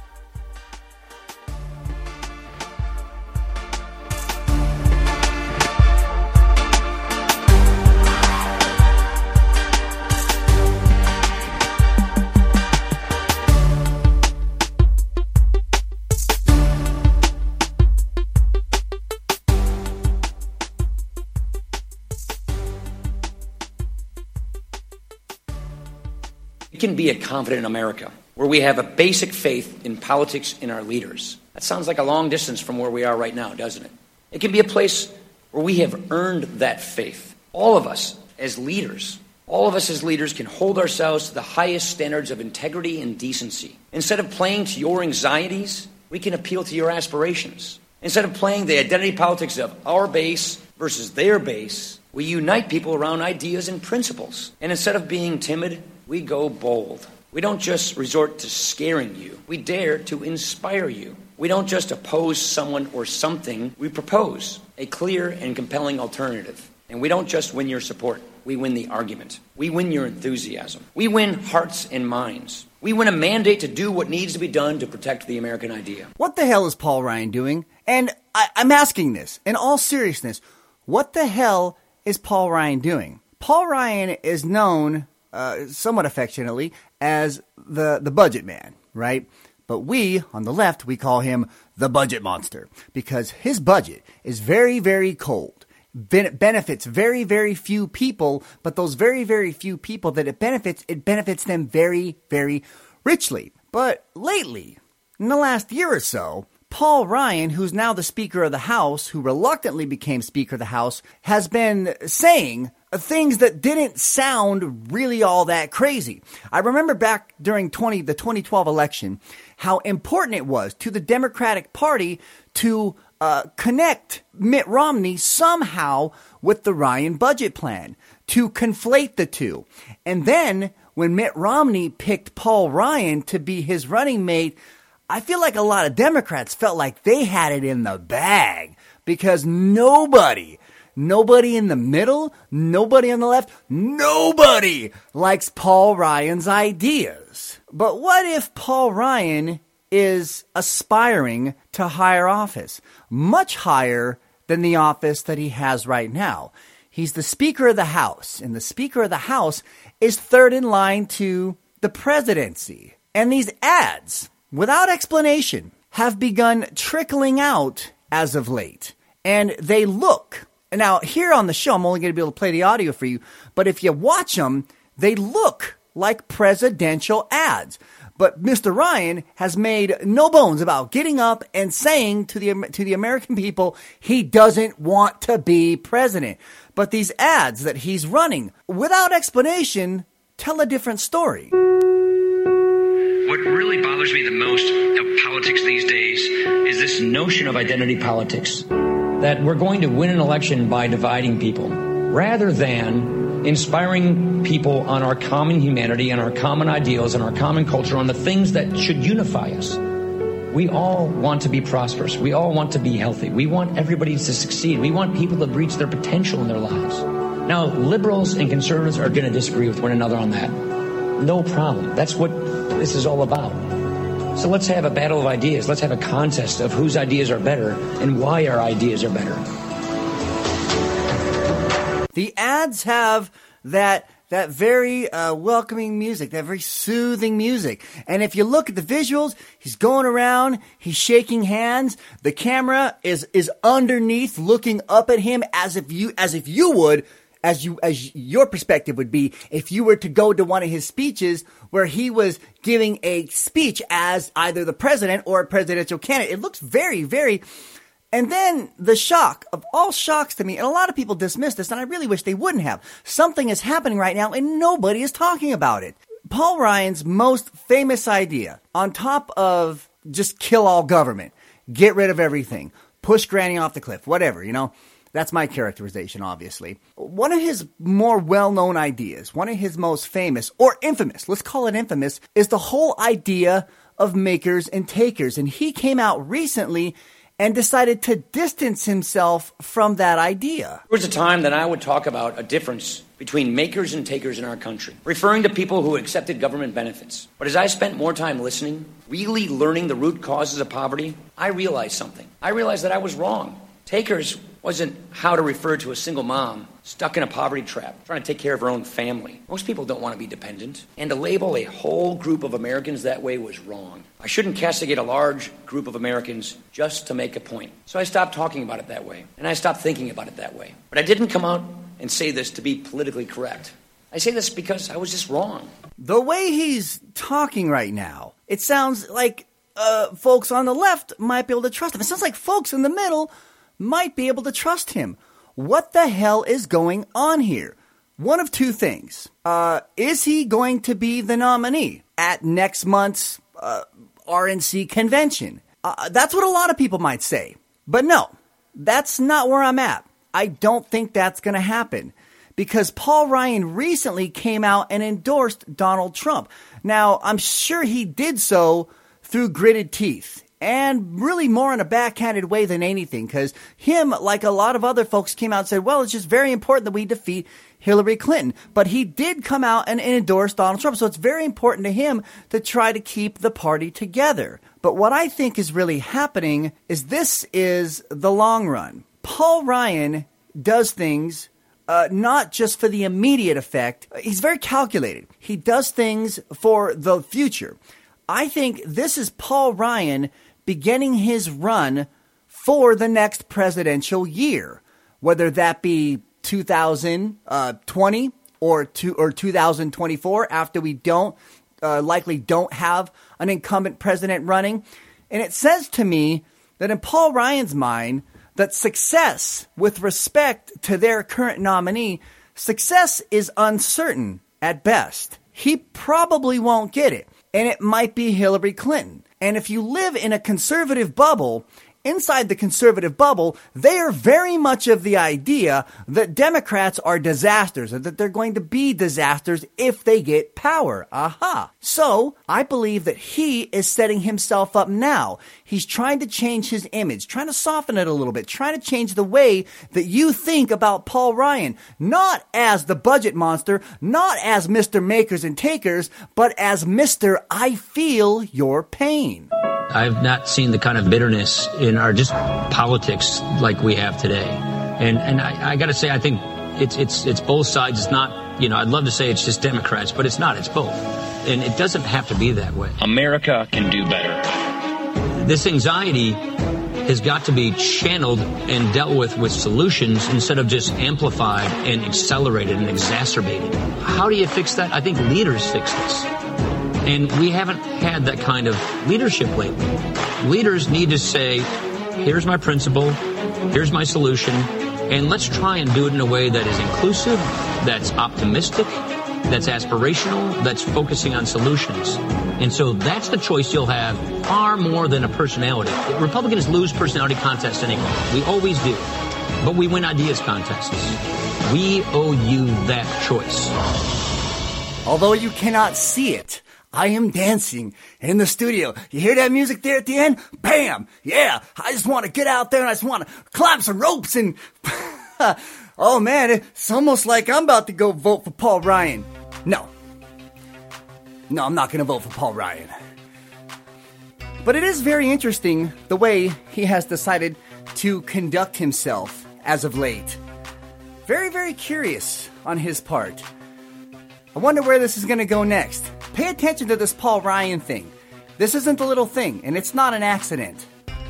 Can be a confident America where we have a basic faith in politics and our leaders. That sounds like a long distance from where we are right now, doesn't it? It can be a place where we have earned that faith. All of us as leaders can hold ourselves to the highest standards of integrity and decency. Instead of playing to your anxieties, we can appeal to your aspirations. Instead of playing the identity politics of our base versus their base, we unite people around ideas and principles. And instead of being timid, we go bold. We don't just resort to scaring you. We dare to inspire you. We don't just oppose someone or something. We propose a clear and compelling alternative. And we don't just win your support. We win the argument. We win your enthusiasm. We win hearts and minds. We win a mandate to do what needs to be done to protect the American idea. What the hell is Paul Ryan doing? And I'm asking this in all seriousness. What the hell is Paul Ryan doing? Paul Ryan is known somewhat affectionately as the budget man, right? But we, on the left, we call him the budget monster because his budget is very, very cold. Benefits very, very few people, but those very, very few people that it benefits them very, very richly. But lately, in the last year or so, Paul Ryan, who's now the Speaker of the House, who reluctantly became Speaker of the House, has been saying things that didn't sound really all that crazy. I remember back during the 2012 election, how important it was to the Democratic Party to connect Mitt Romney somehow with the Ryan budget plan, to conflate the two. And then when Mitt Romney picked Paul Ryan to be his running mate, I feel like a lot of Democrats felt like they had it in the bag because nobody in the middle, nobody on the left, nobody likes Paul Ryan's ideas. But what if Paul Ryan is aspiring to higher office, much higher than the office that he has right now? He's the Speaker of the House, and the Speaker of the House is third in line to the presidency. And these ads, without explanation, have begun trickling out as of late. And they look, now here on the show, I'm only going to be able to play the audio for you, but if you watch them, they look like presidential ads. But Mr. Ryan has made no bones about getting up and saying to the American people he doesn't want to be president. But these ads that he's running, without explanation, tell a different story. What really bothers me the most of politics these days is this notion of identity politics, that we're going to win an election by dividing people, rather than inspiring people on our common humanity and our common ideals and our common culture, on the things that should unify us. We all want to be prosperous. We all want to be healthy. We want everybody to succeed. We want people to reach their potential in their lives. Now, liberals and conservatives are going to disagree with one another on that. No problem. That's what this is all about. So let's have a battle of ideas. Let's have a contest of whose ideas are better and why our ideas are better. The ads have that very welcoming music, that very soothing music. And if you look at the visuals, he's going around, he's shaking hands. The camera is underneath, looking up at him as your perspective would be if you were to go to one of his speeches where he was giving a speech as either the president or a presidential candidate. It looks very, very... And then the shock of all shocks to me, and a lot of people dismiss this, and I really wish they wouldn't have. Something is happening right now, and nobody is talking about it. Paul Ryan's most famous idea, on top of just kill all government, get rid of everything, push Granny off the cliff, whatever, that's my characterization, obviously. One of his more well-known ideas, one of his most famous, or infamous, let's call it infamous, is the whole idea of makers and takers. And he came out recently and decided to distance himself from that idea. There was a time that I would talk about a difference between makers and takers in our country, referring to people who accepted government benefits. But as I spent more time listening, really learning the root causes of poverty, I realized something. I realized that I was wrong. Takers wasn't how to refer to a single mom stuck in a poverty trap, trying to take care of her own family. Most people don't want to be dependent. And to label a whole group of Americans that way was wrong. I shouldn't castigate a large group of Americans just to make a point. So I stopped talking about it that way, and I stopped thinking about it that way. But I didn't come out and say this to be politically correct. I say this because I was just wrong. The way he's talking right now, it sounds like folks on the left might be able to trust him. It sounds like folks in the middle might be able to trust him. What the hell is going on here? One of two things. Is he going to be the nominee at next month's RNC convention? That's what a lot of people might say. But no, that's not where I'm at. I don't think that's going to happen. Because Paul Ryan recently came out and endorsed Donald Trump. Now, I'm sure he did so through gritted teeth. And really more in a backhanded way than anything, because him, like a lot of other folks, came out and said, well, it's just very important that we defeat Hillary Clinton. But he did come out and endorse Donald Trump, so it's very important to him to try to keep the party together. But what I think is really happening is this is the long run. Paul Ryan does things not just for the immediate effect. He's very calculated. He does things for the future. I think this is Paul Ryan beginning his run for the next presidential year, whether that be 2020 or 2024, after we likely don't have an incumbent president running. And it says to me that in Paul Ryan's mind, that success with respect to their current nominee, success is uncertain at best. He probably won't get it. And it might be Hillary Clinton. And if you live in a conservative bubble, inside the conservative bubble, they are very much of the idea that Democrats are disasters, and that they're going to be disasters if they get power. Aha. So, I believe that he is setting himself up now. He's trying to change his image, trying to soften it a little bit, trying to change the way that you think about Paul Ryan. Not as the budget monster, not as Mr. Makers and Takers, but as Mr. I feel your pain. I've not seen the kind of bitterness in our just politics like we have today. And I got to say, I think it's both sides. It's not, I'd love to say it's just Democrats, but it's not. It's both. And it doesn't have to be that way. America can do better. This anxiety has got to be channeled and dealt with solutions instead of just amplified and accelerated and exacerbated. How do you fix that? I think leaders fix this. And we haven't had that kind of leadership lately. Leaders need to say, here's my principle, here's my solution, and let's try and do it in a way that is inclusive, that's optimistic, that's aspirational, that's focusing on solutions. And so that's the choice you'll have far more than a personality. Republicans lose personality contests anyway. We always do. But we win ideas contests. We owe you that choice. Although you cannot see it, I am dancing in the studio. You hear that music there at the end? Bam! Yeah, I just want to get out there and I just want to climb some ropes and... Oh man, it's almost like I'm about to go vote for Paul Ryan. No, I'm not going to vote for Paul Ryan. But it is very interesting the way he has decided to conduct himself as of late. Very, very curious on his part. I wonder where this is going to go next. Pay attention to this Paul Ryan thing. This isn't a little thing, and it's not an accident.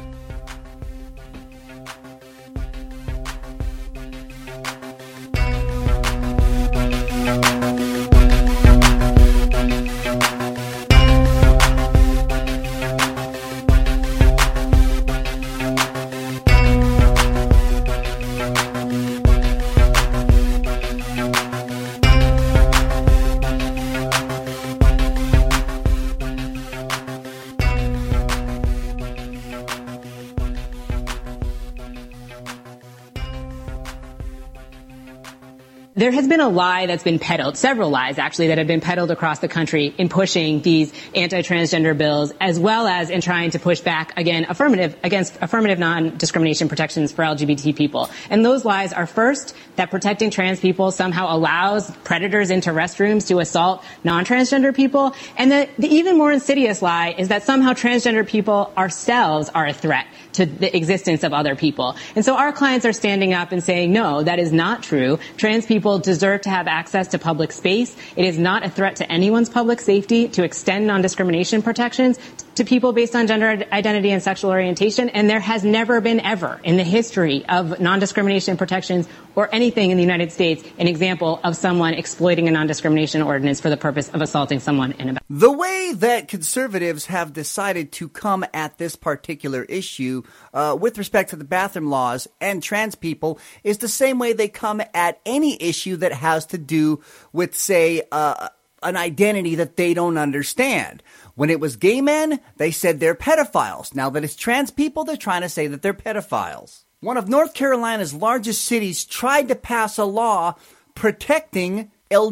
There has been a lie that's been peddled, several lies actually, that have been peddled across the country in pushing these anti-transgender bills, as well as in trying to push back against affirmative non-discrimination protections for LGBT people. And those lies are, first, that protecting trans people somehow allows predators into restrooms to assault non-transgender people. And the even more insidious lie is that somehow transgender people ourselves are a threat to the existence of other people. And so our clients are standing up and saying, no, that is not true. Trans people deserve to have access to public space. It is not a threat to anyone's public safety to extend non-discrimination protections to people based on gender identity and sexual orientation. And there has never been ever in the history of non-discrimination protections or anything in the United States an example of someone exploiting a non-discrimination ordinance for the purpose of assaulting someone in a bathroom. The way that conservatives have decided to come at this particular issue with respect to the bathroom laws and trans people is the same way they come at any issue that has to do with, say, an identity that they don't understand. When it was gay men, they said they're pedophiles. Now that it's trans people, they're trying to say that they're pedophiles. One of North Carolina's largest cities tried to pass a law protecting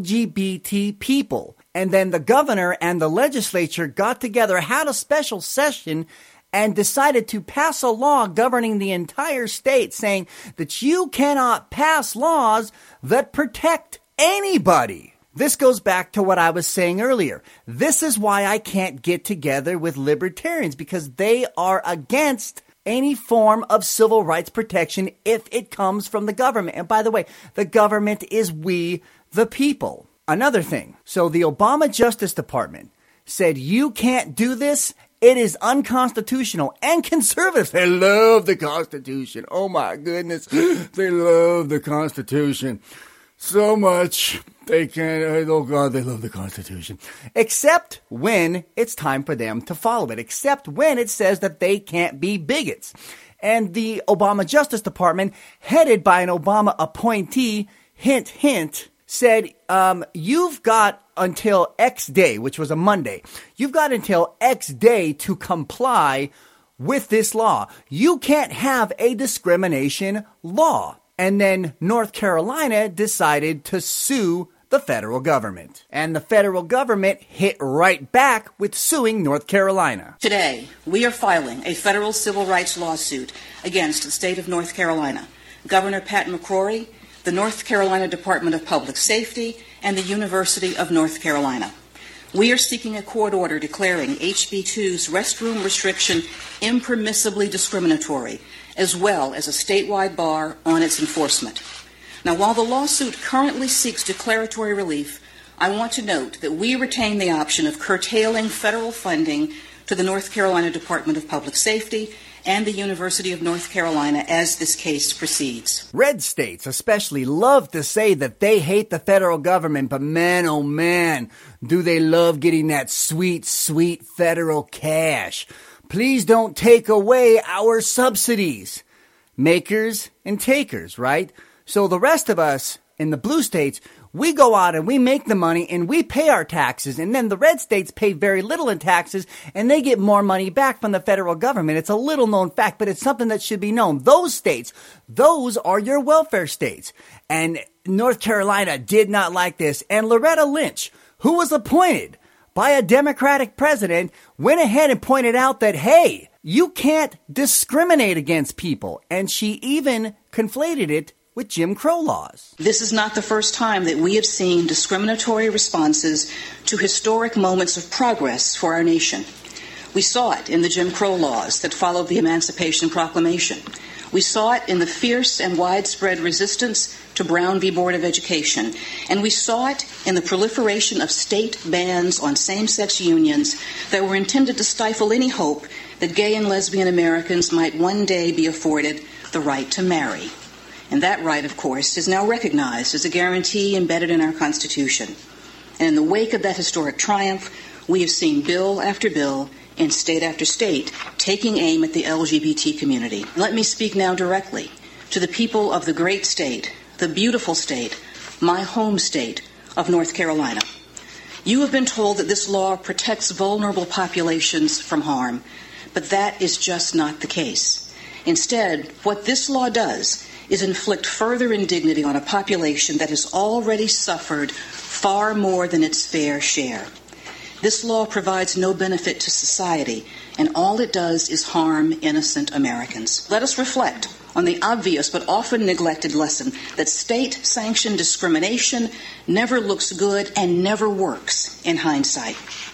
LGBT people. And then the governor and the legislature got together, had a special session, and decided to pass a law governing the entire state, saying that you cannot pass laws that protect anybody. This goes back to what I was saying earlier. This is why I can't get together with libertarians, because they are against any form of civil rights protection if it comes from the government. And by the way, the government is we, the people. Another thing. So the Obama Justice Department said you can't do this. It is unconstitutional. And conservatives, they love the Constitution. Oh my goodness. They love the Constitution so much. They can't, oh God, they love the Constitution. Except when it's time for them to follow it. Except when it says that they can't be bigots. And the Obama Justice Department, headed by an Obama appointee, hint, hint, said, you've got until X day, which was a Monday. You've got until X day to comply with this law. You can't have a discrimination law. And then North Carolina decided to sue the federal government. And the federal government hit right back with suing North Carolina. Today, we are filing a federal civil rights lawsuit against the state of North Carolina, Governor Pat McCrory, the North Carolina Department of Public Safety, and the University of North Carolina. We are seeking a court order declaring HB 2's restroom restriction impermissibly discriminatory, as well as a statewide bar on its enforcement. Now, while the lawsuit currently seeks declaratory relief, I want to note that we retain the option of curtailing federal funding to the North Carolina Department of Public Safety and the University of North Carolina as this case proceeds. Red states especially love to say that they hate the federal government, but man, oh man, do they love getting that sweet, sweet federal cash. Please don't take away our subsidies. Makers and takers, right? So the rest of us in the blue states, we go out and we make the money and we pay our taxes, and then the red states pay very little in taxes and they get more money back from the federal government. It's a little known fact, but it's something that should be known. Those states, those are your welfare states. And North Carolina did not like this. And Loretta Lynch, who was appointed by a Democratic president, went ahead and pointed out that, hey, you can't discriminate against people. And she even conflated it with Jim Crow laws. This is not the first time that we have seen discriminatory responses to historic moments of progress for our nation. We saw it in the Jim Crow laws that followed the Emancipation Proclamation. We saw it in the fierce and widespread resistance to Brown v. Board of Education. And we saw it in the proliferation of state bans on same-sex unions that were intended to stifle any hope that gay and lesbian Americans might one day be afforded the right to marry. And that right, of course, is now recognized as a guarantee embedded in our Constitution. And in the wake of that historic triumph, we have seen bill after bill in state after state taking aim at the LGBT community. Let me speak now directly to the people of the great state, the beautiful state, my home state of North Carolina. You have been told that this law protects vulnerable populations from harm, but that is just not the case. Instead, what this law does is inflict further indignity on a population that has already suffered far more than its fair share. This law provides no benefit to society, and all it does is harm innocent Americans. Let us reflect on the obvious but often neglected lesson that state-sanctioned discrimination never looks good and never works in hindsight.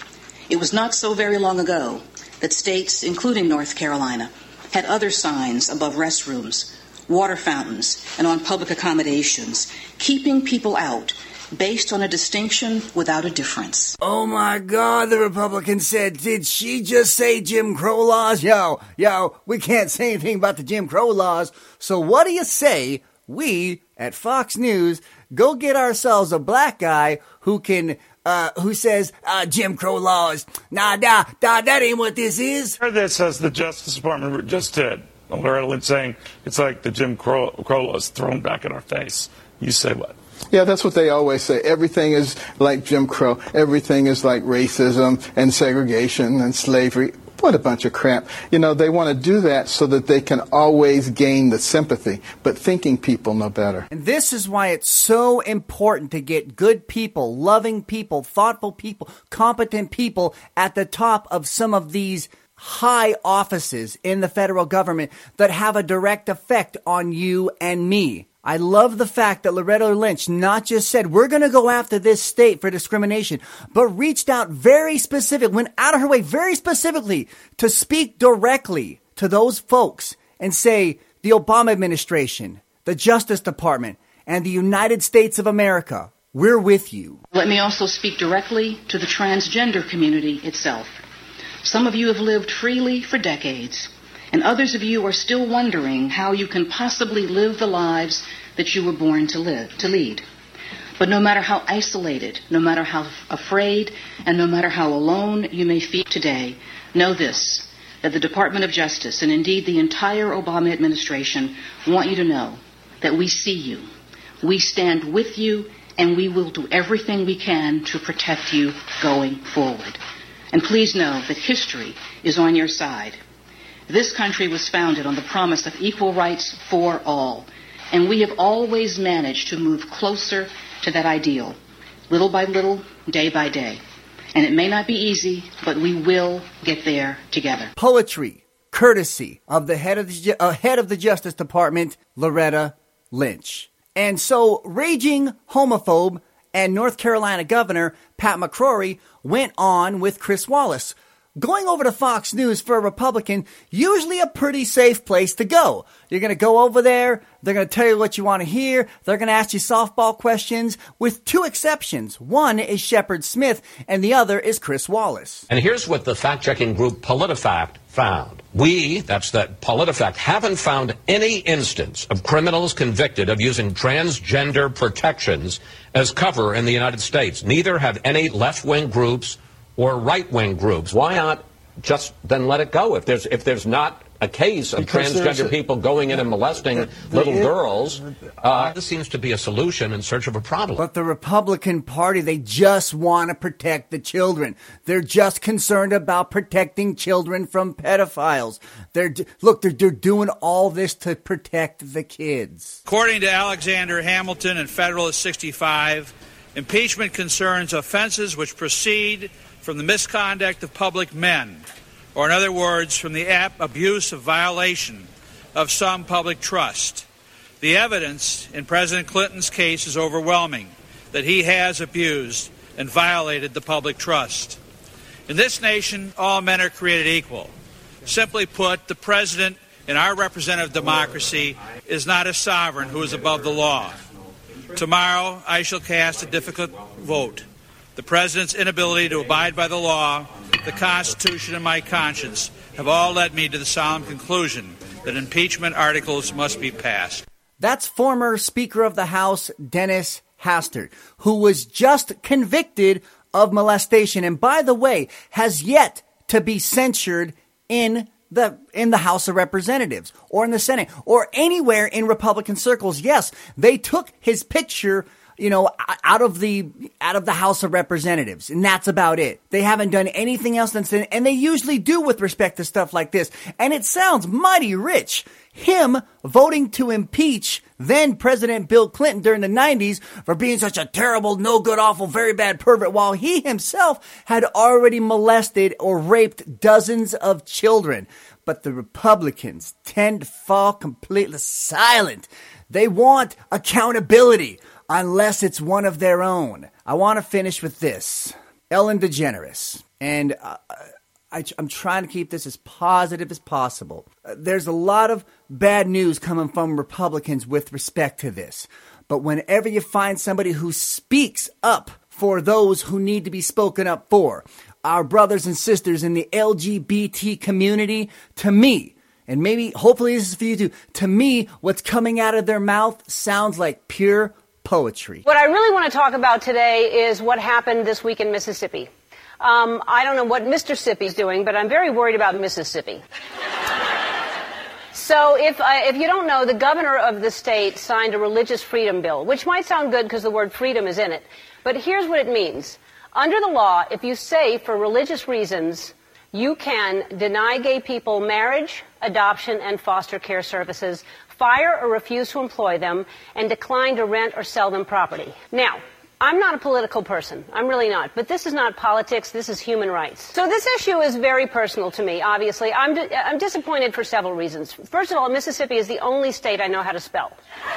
It was not so very long ago that states, including North Carolina, had other signs above restrooms, water fountains, and on public accommodations, keeping people out based on a distinction without a difference. Oh my God, the Republican said, did she just say Jim Crow laws? Yo, we can't say anything about the Jim Crow laws. So what do you say we at Fox News go get ourselves a black guy who can who says Jim Crow laws? Nah, that ain't what this is. I heard this as the Justice Department just did. Loretta Lynch saying it's like the Jim Crow laws thrown back in our face. You say what? Yeah, that's what they always say. Everything is like Jim Crow. Everything is like racism and segregation and slavery. What a bunch of crap. You know, they want to do that so that they can always gain the sympathy. But thinking people know better. And this is why it's so important to get good people, loving people, thoughtful people, competent people at the top of some of these high offices in the federal government that have a direct effect on you and me. I love the fact that Loretta Lynch not just said, we're going to go after this state for discrimination, but reached out very specific, went out of her way very specifically to speak directly to those folks and say, the Obama administration, the Justice Department, and the United States of America, we're with you. Let me also speak directly to the transgender community itself. Some of you have lived freely for decades, and others of you are still wondering how you can possibly live the lives that you were born to lead. But no matter how isolated, no matter how afraid, and no matter how alone you may feel today, know this, that the Department of Justice, and indeed the entire Obama administration, want you to know that we see you, we stand with you, and we will do everything we can to protect you going forward. And please know that history is on your side. This country was founded on the promise of equal rights for all, and we have always managed to move closer to that ideal, little by little, day by day. And it may not be easy, but we will get there together. Poetry, courtesy of the head of the Justice Department, Loretta Lynch. And so, raging homophobe and North Carolina Governor Pat McCrory went on with Chris Wallace. Going over to Fox News for a Republican, usually a pretty safe place to go. You're going to go over there, they're going to tell you what you want to hear, they're going to ask you softball questions, with two exceptions. One is Shepard Smith, and the other is Chris Wallace. And here's what the fact-checking group PolitiFact found. We, that's that PolitiFact, haven't found any instance of criminals convicted of using transgender protections as cover in the United States. Neither have any left-wing groups or right-wing groups. Why not just then let it go? If there's not a case of transgender people going in and molesting little girls. This seems to be a solution in search of a problem. But the Republican Party, they just want to protect the children. They're just concerned about protecting children from pedophiles. They're doing all this to protect the kids. According to Alexander Hamilton and Federalist 65, impeachment concerns offenses which proceed from the misconduct of public men, or in other words, from the abuse of violation of some public trust. The evidence in President Clinton's case is overwhelming that he has abused and violated the public trust. In this nation, all men are created equal. Simply put, the president in our representative democracy is not a sovereign who is above the law. Tomorrow, I shall cast a difficult vote. The president's inability to abide by the law, the Constitution, and my conscience have all led me to the solemn conclusion that impeachment articles must be passed. That's former Speaker of the House Dennis Hastert, who was just convicted of molestation and, by the way, has yet to be censured in the House of Representatives or in the Senate or anywhere in Republican circles. Yes, they took his picture, out of the House of Representatives, and that's about it. They haven't done anything else since then, and they usually do with respect to stuff like this. And it sounds mighty rich. Him voting to impeach then President Bill Clinton during the 90s for being such a terrible, no good, awful, very bad pervert, while he himself had already molested or raped dozens of children. But the Republicans tend to fall completely silent. They want accountability, unless it's one of their own. I want to finish with this. Ellen DeGeneres. And I'm trying to keep this as positive as possible. There's a lot of bad news coming from Republicans with respect to this. But whenever you find somebody who speaks up for those who need to be spoken up for, our brothers and sisters in the LGBT community, to me, and maybe, hopefully this is for you too, to me, what's coming out of their mouth sounds like pure poetry. What I really want to talk about today is what happened this week in Mississippi. I don't know what Mr. Sippy's doing, but I'm very worried about Mississippi. So if you don't know, the governor of the state signed a religious freedom bill, which might sound good because the word freedom is in it. But here's what it means. Under the law, if you say for religious reasons, you can deny gay people marriage, adoption, and foster care services, fire or refuse to employ them, and decline to rent or sell them property. Now, I'm not a political person. I'm really not. But this is not politics. This is human rights. So this issue is very personal to me, obviously. I'm disappointed for several reasons. First of all, Mississippi is the only state I know how to spell.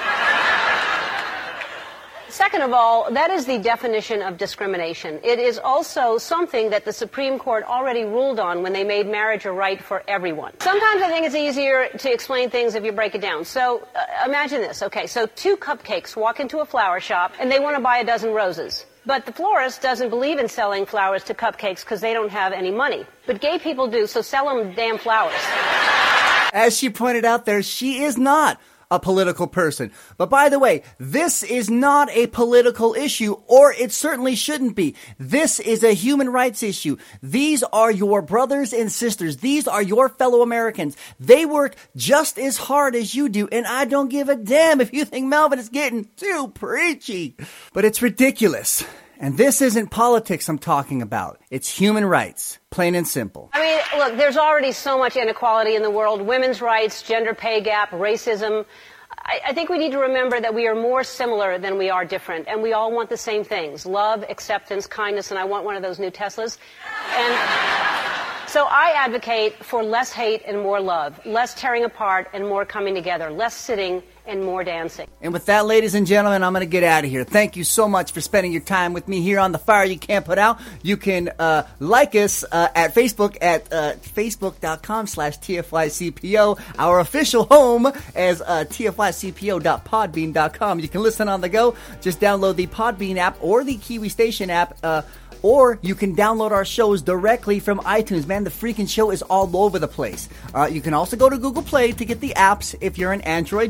Second of all, that is the definition of discrimination. It is also something that the Supreme Court already ruled on when they made marriage a right for everyone. Sometimes I think it's easier to explain things if you break it down. So imagine this. Okay, so two cupcakes walk into a flower shop and they want to buy a dozen roses. But the florist doesn't believe in selling flowers to cupcakes because they don't have any money. But gay people do, so sell them damn flowers. As she pointed out there, she is not a political person. But by the way, this is not a political issue, or it certainly shouldn't be. This is a human rights issue. These are your brothers and sisters. These are your fellow Americans. They work just as hard as you do, and I don't give a damn if you think Melvin is getting too preachy. But it's ridiculous. And this isn't politics I'm talking about. It's human rights, plain and simple. I mean, look, there's already so much inequality in the world. Women's rights, gender pay gap, racism. I think we need to remember that we are more similar than we are different. And we all want the same things. Love, acceptance, kindness, and I want one of those new Teslas. And so I advocate for less hate and more love, less tearing apart and more coming together, less sitting and more dancing. And with that, ladies and gentlemen, I'm going to get out of here. Thank you so much for spending your time with me here on The Fire You Can't Put Out. You can like us at Facebook at facebook.com/TFYCPO, our official home as TFYCPO.podbean.com. You can listen on the go. Just download the Podbean app or the Kiwi Station app, or you can download our shows directly from iTunes. Man, the freaking show is all over the place. You can also go to Google Play to get the apps if you're an Android user.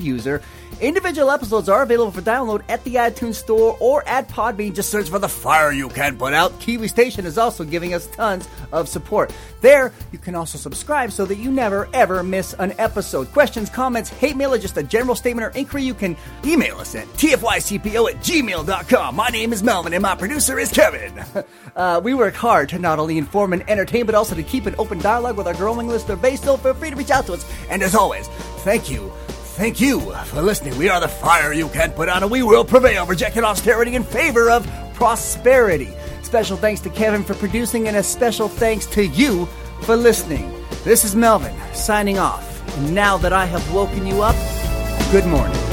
Individual episodes are available for download at the iTunes Store or at Podbean. Just search for The Fire You Can't Put Out. Kiwi Station is also giving us tons of support. There, you can also subscribe so that you never, ever miss an episode. Questions, comments, hate mail, or just a general statement or inquiry, you can email us at tfycpo@gmail.com. My name is Melvin, and my producer is Kevin. We work hard to not only inform and entertain, but also to keep an open dialogue with our growing listener base, so feel free to reach out to us. And as always, thank you for listening. We are The Fire You Can't Put Out, and we will prevail, rejecting austerity in favor of prosperity. Special thanks to Kevin for producing, and a special thanks to you for listening. This is Melvin, signing off. And now that I have woken you up, good morning.